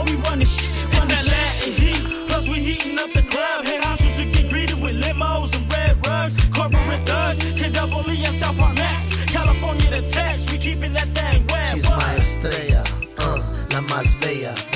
we running shit. It's that Latin heat, plus we heating up the club. Head honchos we get greeted with limos and red rugs. Corporate thugs, KWE and South Park Max. California the tax, we keeping that thing wet. She's my estrella, la más bella.